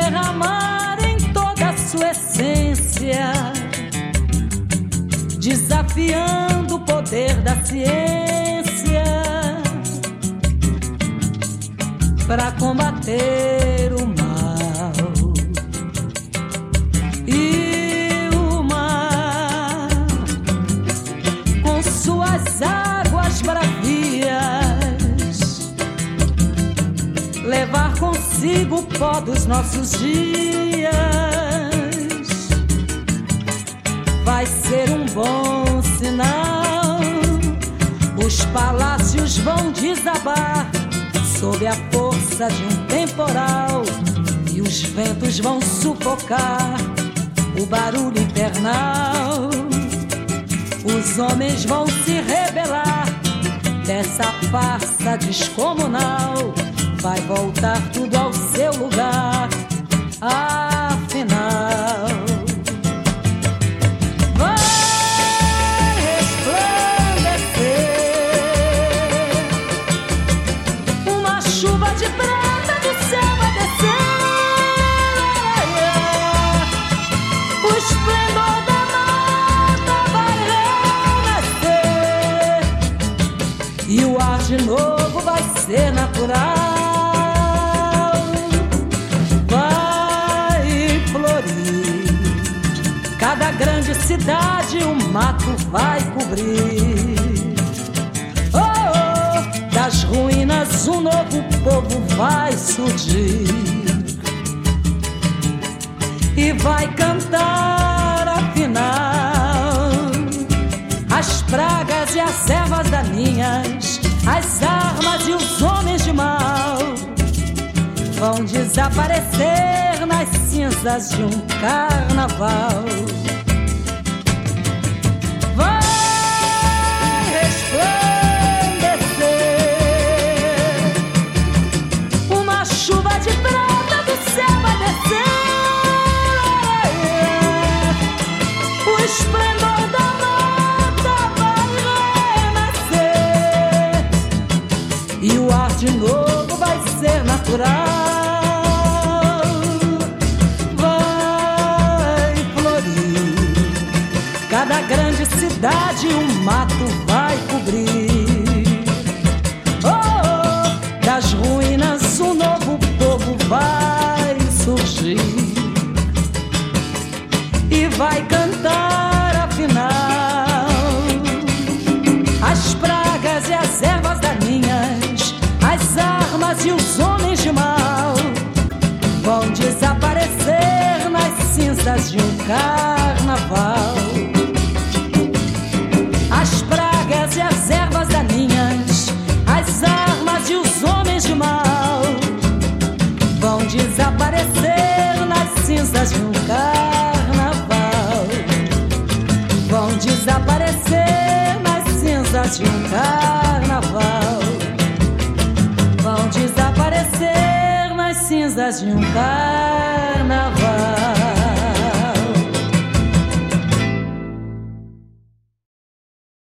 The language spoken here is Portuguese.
derramar em toda a sua essência, desafiando o poder da ciência para combater o mal. E o mar, com suas águas bravias, levar consigo o pó dos nossos dias, vai ser um bom sinal. Os palácios vão desabar sob a força de um temporal, e os ventos vão sufocar o barulho infernal. Os homens vão se rebelar dessa farsa descomunal. Vai voltar tudo ao seu lugar, afinal. Vai resplandecer uma chuva de prata do céu a descer. O esplendor da mata vai renascer, e o ar de novo vai ser natural. Cada grande cidade o mato vai cobrir. Oh, oh, das ruínas um novo povo vai surgir e vai cantar afinal as pragas e as ervas daninhas, as armas e os homens de mal vão desaparecer nas cinzas de um carnaval. Vai resplandecer uma chuva de prata do céu a descer. O esplendor da mata vai renascer, e o ar de novo vai ser natural. Cada grande cidade um mato vai cobrir. Oh, oh, das ruínas um novo povo vai surgir e vai cantar afinal as pragas e as ervas daninhas, as armas e os homens de mal vão desaparecer nas cinzas de um carnaval. As pragas e as ervas daninhas, as armas e os homens de mal vão desaparecer nas cinzas de um carnaval. Vão desaparecer nas cinzas de um carnaval. Vão desaparecer nas cinzas de um carnaval.